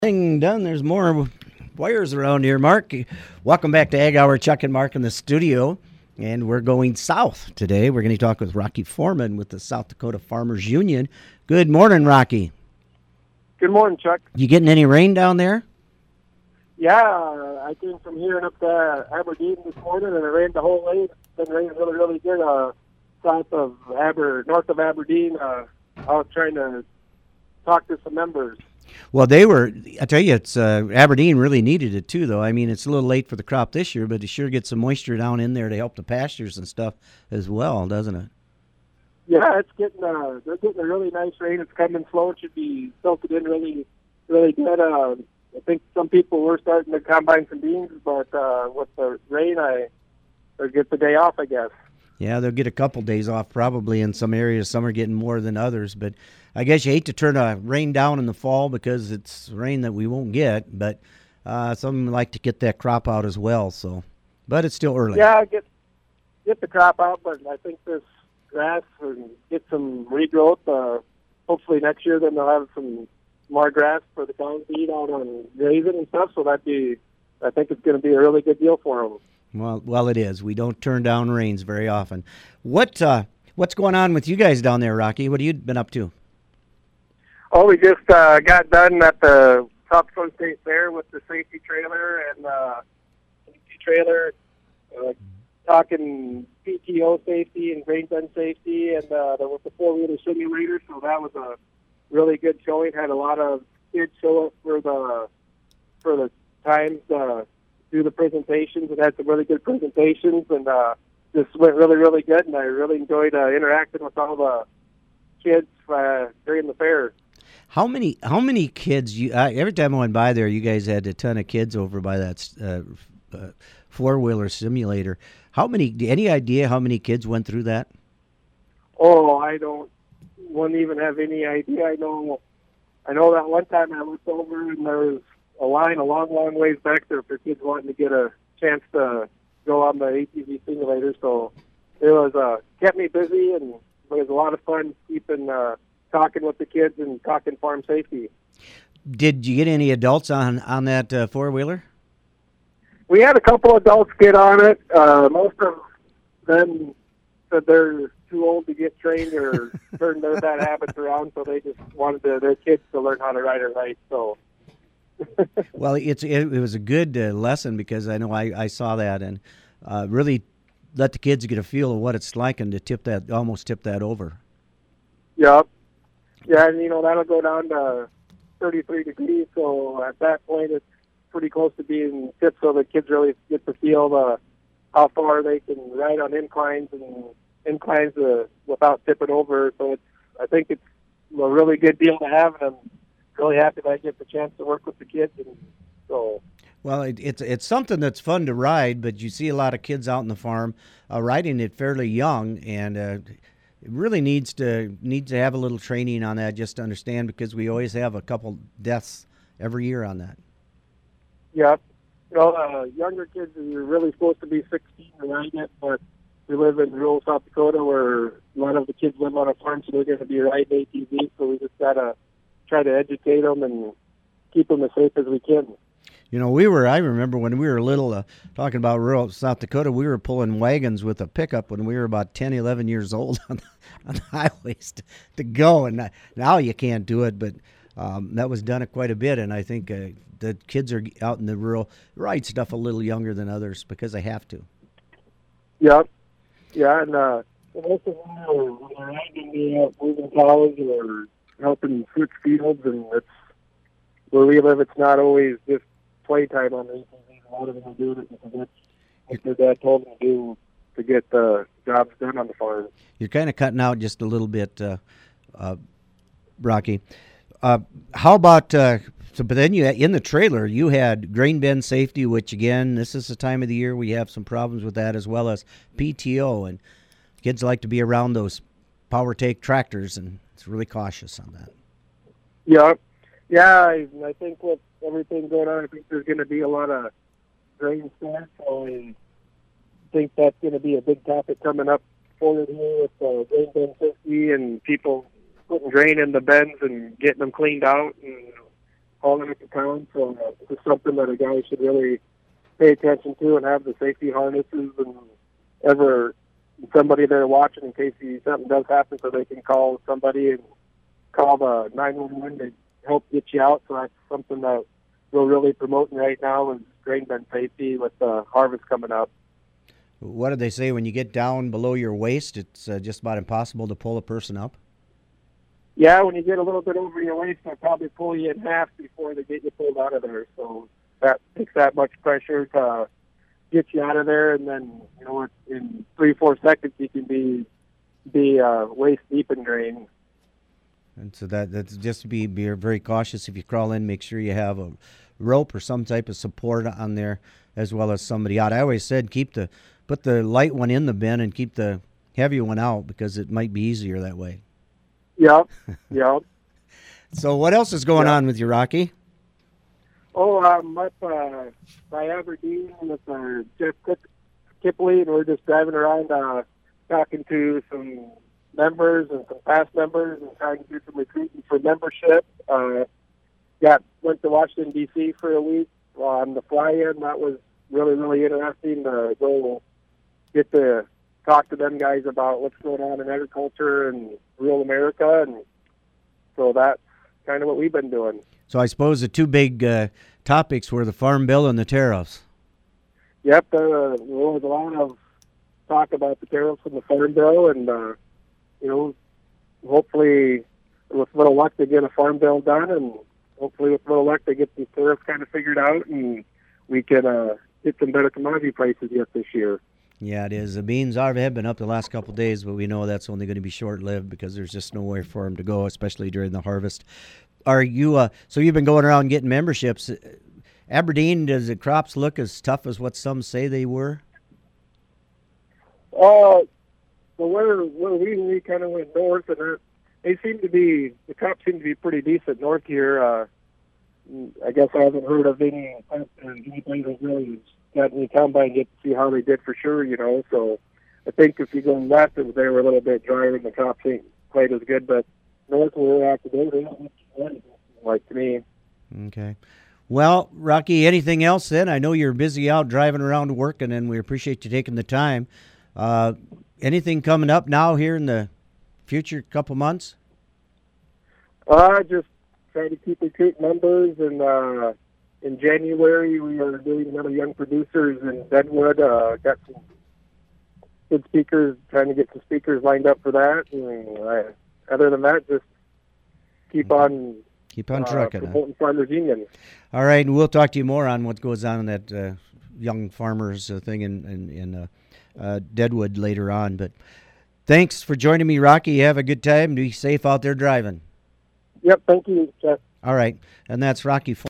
Thing done. There's more wires around here, Mark. Welcome back to Ag Hour. Chuck and Mark in the studio, and we're going south today. We're going to talk with Rocky Foreman with the South Dakota Farmers Union. Good morning, Rocky. Good morning, Chuck. You getting any rain down there? Yeah, I came from here and up to Aberdeen this morning, and it rained the whole way. It's been raining really, really good north of Aberdeen. I was trying to talk to some members. Well, I tell you, it's Aberdeen really needed it too, though. I mean, it's a little late for the crop this year, but it sure gets some moisture down in there to help the pastures and stuff as well, doesn't it? Yeah, it's they're getting a really nice rain. It's coming slow. It should be soaked in really, really good. I think some people were starting to combine some beans, but with the rain, they'll get the day off, I guess. Yeah, they'll get a couple days off probably in some areas. Some are getting more than others, but I guess you hate to turn rain down in the fall because it's rain that we won't get, but some like to get that crop out as well. So, but it's still early. Yeah, get the crop out, but I think this grass and get some regrowth. Hopefully next year, then they'll have some more grass for the cows to eat out on grazing and stuff. So I think it's going to be a really good deal for them. Well, it is. We don't turn down rains very often. What's going on with you guys down there, Rocky? What have you been up to? Oh, we just got done at the South Dakota State Fair with the safety trailer and talking PTO safety and grain bin safety, and there was the four-wheeler simulator. So that was a really good showing. Had a lot of kids show up for the times do the presentations, and had some really good presentations, and just went really, really good. And I really enjoyed interacting with all the kids during the fair. How many kids? Every time I went by there, you guys had a ton of kids over by that four-wheeler simulator. Any idea how many kids went through that? Oh, wouldn't even have any idea. I know that one time I looked over and there was a line a long, long ways back there for kids wanting to get a chance to go on the ATV simulator. So it was kept me busy, and it was a lot of fun keeping talking with the kids and talking farm safety. Did you get any adults on that four-wheeler? We had a couple adults get on it. Most of them said they're too old to get trained or turn their bad habits around, so they just wanted their kids to learn how to ride it right. So. Well, it was a good lesson because I know I saw that and really let the kids get a feel of what it's like and to almost tip that over. Yep. Yeah, and that'll go down to 33 degrees, so at that point it's pretty close to being tipped, so the kids really get to feel how far they can ride on inclines without tipping over. So I think it's a really good deal to have, and I'm really happy that I get the chance to work with the kids. And so. Well, it's something that's fun to ride, but you see a lot of kids out in the farm riding it fairly young, and it really needs to have a little training on that just to understand, because we always have a couple deaths every year on that. Yep. Younger kids are really supposed to be 16 to ride it, but we live in rural South Dakota where a lot of the kids live on a farm, so they're going to be riding ATVs, so we just got to try to educate them and keep them as safe as we can. I remember when we were little, talking about rural South Dakota, we were pulling wagons with a pickup when we were about 10, 11 years old on the highways to go. And now you can't do it, but that was done quite a bit. And I think the kids are out in the rural ride stuff a little younger than others because they have to. Yep. Yeah, and most of them when they're riding, they're moving cows or helping switch fields, and it's where we live. It's not always just playtime on the ATVs. A lot of them are doing it because that's what their dad told them to do to get the jobs done on the farm. You're kind of cutting out just a little bit, Rocky. How about but then in the trailer you had grain bin safety, which again, this is the time of the year we have some problems with that, as well as PTO, and kids like to be around those power take tractors, and it's really cautious on that. Yeah, I think with everything going on, I think there's going to be a lot of grain stores, so I think that's going to be a big topic coming up forward here with grain bin safety and people putting grain in the bins and getting them cleaned out. And hauling it to town. So this is something that a guy should really pay attention to and have the safety harnesses and ever somebody there watching in case something does happen, so they can call somebody and call the 911 to help get you out. So that's something that we're really promoting right now is grain bin safety with the harvest coming up. What do they say when you get down below your waist? It's just about impossible to pull a person up. Yeah, when you get a little bit over your waist, they'll probably pull you in half before they get you pulled out of there. So that takes that much pressure to get you out of there, and then in 3-4 seconds you can be waist deep in grain. And so that's just to be very cautious. If you crawl in, make sure you have a rope or some type of support on there, as well as somebody out. I always said put the light one in the bin and keep the heavy one out because it might be easier that way. Yep. So what else is going on with you, Rocky? Oh, I'm up by Aberdeen with Jeff Kipley, and we're just driving around talking to some members and some past members and trying to do some recruiting for membership. Went to Washington, D.C. for a week on the fly-in. That was really, really interesting to go get to talk to them guys about what's going on in agriculture and rural America, and so that's kind of what we've been doing. So I suppose the two big topics were the Farm Bill and the tariffs. Yep, there was a lot of talk about the tariffs and the Farm Bill, and hopefully with a little luck they get a Farm Bill done, and hopefully with a little luck they get these tariffs kind of figured out, and we can get some better commodity prices yet this year. Yeah, it is. The beans have been up the last couple of days, but we know that's only going to be short-lived because there's just nowhere for them to go, especially during the harvest. Are you? So you've been going around getting memberships. Aberdeen, does the crops look as tough as what some say they were? So where we kind of went north, and the crops seem to be pretty decent north here. I guess I haven't heard of anybody that really got any combine yet to see how they did for sure, So I think if you go west, they were a little bit drier and the crops ain't quite as good. But north where we're at today, they don't look like to me. Okay. Well, Rocky, anything else then? I know you're busy out driving around working, and we appreciate you taking the time. Anything coming up now here in the future couple months? Just trying to keep recruiting members, and in January we are doing another Young Producers in Deadwood. Got some good speakers, trying to get some speakers lined up for that. And other than that, just keep on trucking. Promoting Farmers Union. All right, and we'll talk to you more on what goes on in that young farmers thing in Deadwood later on. But thanks for joining me, Rocky. Have a good time. Be safe out there driving. Yep, thank you, Jeff. All right, and that's Rocky.